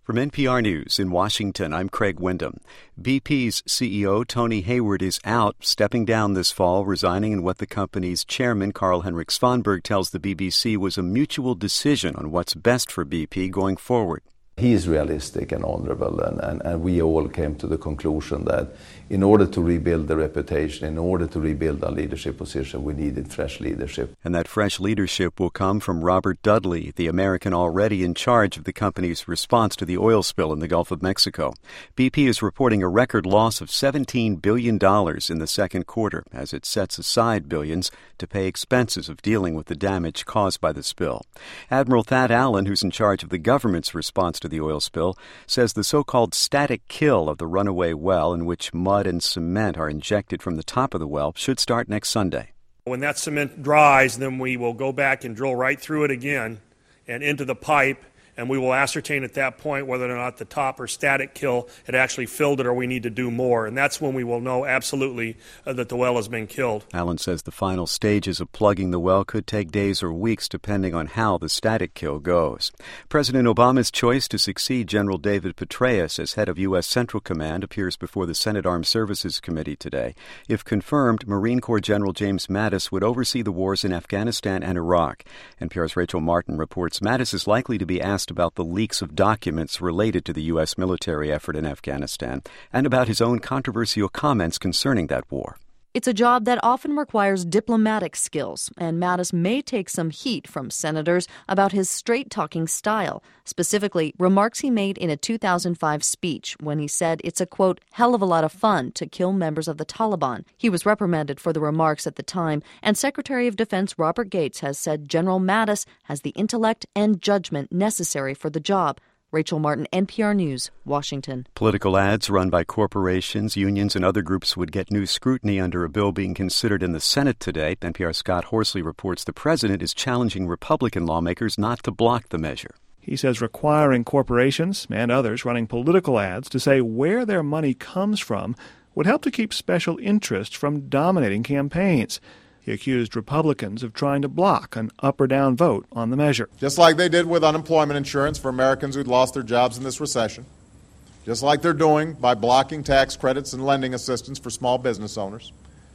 From NPR News in Washington, I'm Craig Windham. BP's CEO Tony Hayward is out, stepping down this fall, resigning in what the company's chairman, Carl-Henrik Svanberg, tells the BBC was a mutual decision on what's best for BP going forward. He is realistic and honorable, and we all came to the conclusion that in order to rebuild the reputation, in order to rebuild our leadership position, we needed fresh leadership. And that fresh leadership will come from Robert Dudley, the American already in charge of the company's response to the oil spill in the Gulf of Mexico. BP is reporting a record loss of $17 billion in the second quarter as it sets aside billions to pay expenses of dealing with the damage caused by the spill. Admiral Thad Allen, who's in charge of the government's response to the oil spill, says the so-called static kill of the runaway well, in which mud and cement are injected from the top of the well, should start next Sunday. When that cement dries, then we will go back and drill right through it again and into the pipe, and we will ascertain at that point whether or not the top or static kill had actually filled it or we need to do more. And that's when we will know absolutely that the well has been killed. Allen says the final stages of plugging the well could take days or weeks depending on how the static kill goes. President Obama's choice to succeed General David Petraeus as head of U.S. Central Command appears before the Senate Armed Services Committee today. If confirmed, Marine Corps General James Mattis would oversee the wars in Afghanistan and Iraq. NPR's Rachel Martin reports Mattis is likely to be asked about the leaks of documents related to the U.S. military effort in Afghanistan and about his own controversial comments concerning that war. It's a job that often requires diplomatic skills, and Mattis may take some heat from senators about his straight-talking style, specifically remarks he made in a 2005 speech when he said it's a, quote, hell of a lot of fun to kill members of the Taliban. He was reprimanded for the remarks at the time, and Secretary of Defense Robert Gates has said General Mattis has the intellect and judgment necessary for the job. Rachel Martin, NPR News, Washington. Political ads run by corporations, unions, and other groups would get new scrutiny under a bill being considered in the Senate today. NPR's Scott Horsley reports the president is challenging Republican lawmakers not to block the measure. He says requiring corporations and others running political ads to say where their money comes from would help to keep special interests from dominating campaigns. He accused Republicans of trying to block an up or down vote on the measure. Just like they did with unemployment insurance for Americans who'd lost their jobs in this recession. Just like they're doing by blocking tax credits and lending assistance for small business owners.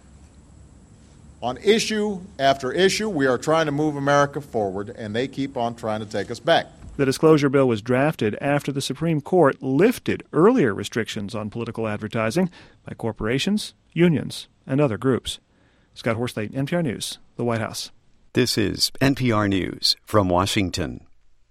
On issue after issue, we are trying to move America forward, and they keep on trying to take us back. The disclosure bill was drafted after the Supreme Court lifted earlier restrictions on political advertising by corporations, unions, and other groups. Scott Horsley, NPR News, the White House. This is NPR News from Washington.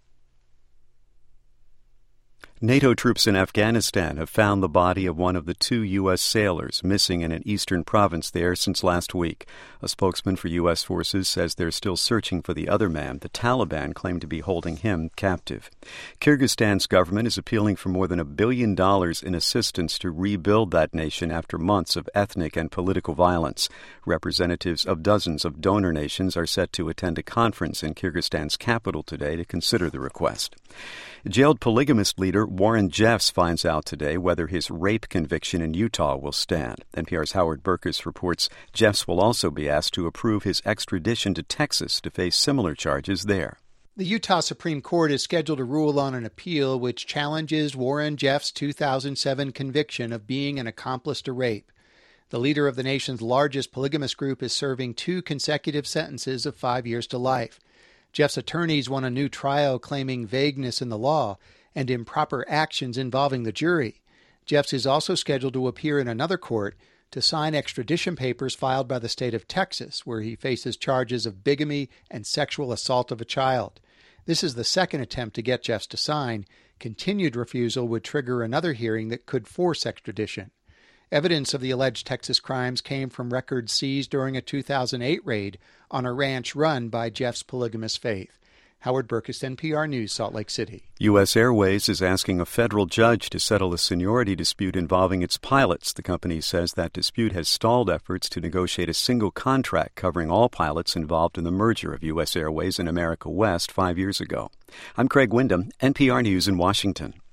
NATO troops in Afghanistan have found the body of one of the two U.S. sailors missing in an eastern province there since last week. A spokesman for U.S. forces says they're still searching for the other man. The Taliban claim to be holding him captive. Kyrgyzstan's government is appealing for more than $1 billion in assistance to rebuild that nation after months of ethnic and political violence. Representatives of dozens of donor nations are set to attend a conference in Kyrgyzstan's capital today to consider the request. Jailed polygamist leader Warren Jeffs finds out today whether his rape conviction in Utah will stand. NPR's Howard Burkus reports Jeffs will also be asked to approve his extradition to Texas to face similar charges there. The Utah Supreme Court is scheduled to rule on an appeal which challenges Warren Jeffs' 2007 conviction of being an accomplice to rape. The leader of the nation's largest polygamous group is serving 2 consecutive sentences of 5 years to life. Jeff's attorneys won a new trial claiming vagueness in the law and improper actions involving the jury. Jeffs is also scheduled to appear in another court to sign extradition papers filed by the state of Texas, where he faces charges of bigamy and sexual assault of a child. This is the second attempt to get Jeffs to sign. Continued refusal would trigger another hearing that could force extradition. Evidence of the alleged Texas crimes came from records seized during a 2008 raid on a ranch run by Jeff's polygamous faith. Howard Burkus, NPR News, Salt Lake City. U.S. Airways is asking a federal judge to settle a seniority dispute involving its pilots. The company says that dispute has stalled efforts to negotiate a single contract covering all pilots involved in the merger of U.S. Airways and America West 5 years ago. I'm Craig Windham, NPR News in Washington.